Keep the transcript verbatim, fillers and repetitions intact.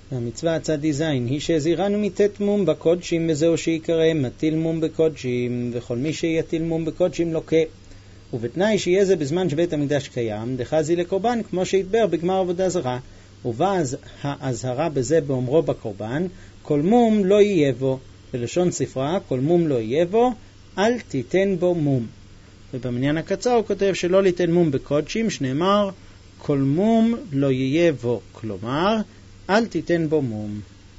המצווה הצדי זין היא שהזהירנו מתת מום בקודשים, וזהו שיקרא מטיל מום בקודשים, וכל מי שיטיל מום בקודשים לוקה. ובתנאי שיהיה זה בזמן שבית המקדש קיים, דחזי לקורבן, כמו שהתבר בגמר עבודה זרה. ובאז ההזהרה בזה באומרו בקורבן, כל מום לא יהיה בו, בלשון ספרה, כל מום לא יהיה בו, אל תיתן בו מום. ובמניין הקצר הוא כותב שלא ליתן מום בקודשים, שנאמר כל מום לא יהיה בו, כלומר אל תיתן בו מום.